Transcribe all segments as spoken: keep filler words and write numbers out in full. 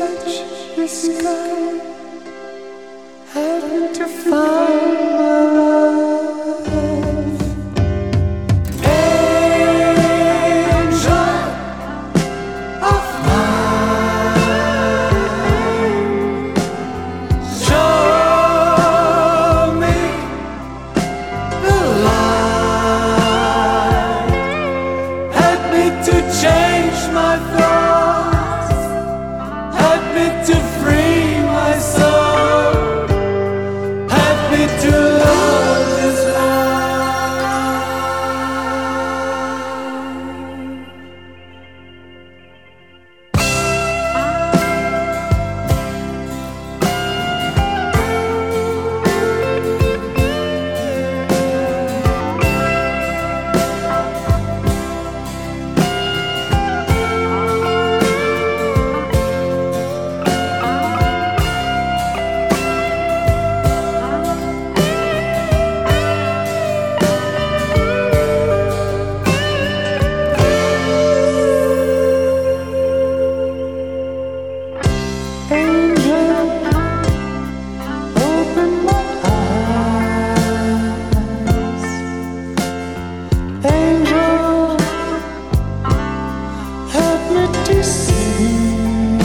touch the sky. Help me to find my love. Angel of mine, show me the light. Help me to change my thoughts. Help me to free my soul. Help me to love this to see.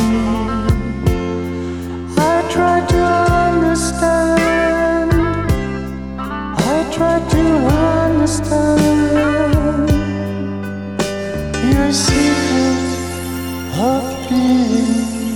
I try to understand. I try to understand your secret of being.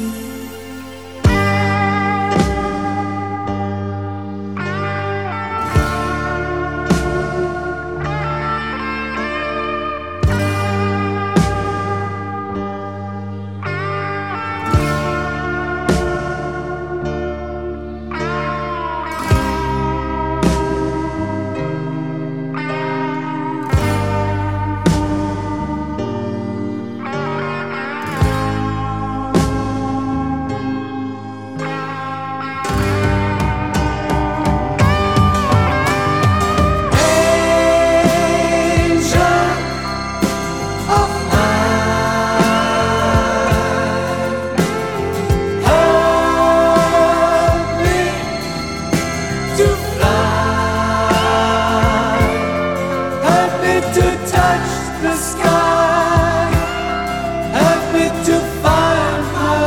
The sky, help me to find my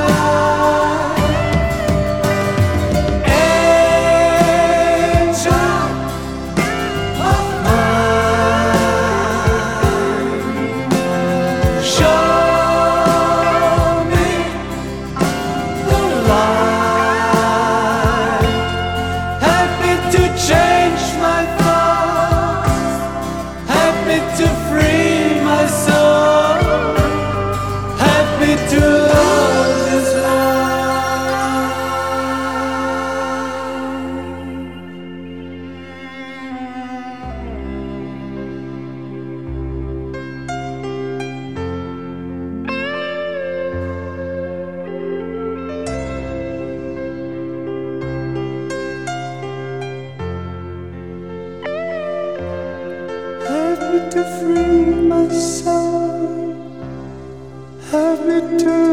light. Angel of mine, show me the light. Help me to change my thoughts. Help me to free my soul. Help me to love this Help me to free my soul. Help me to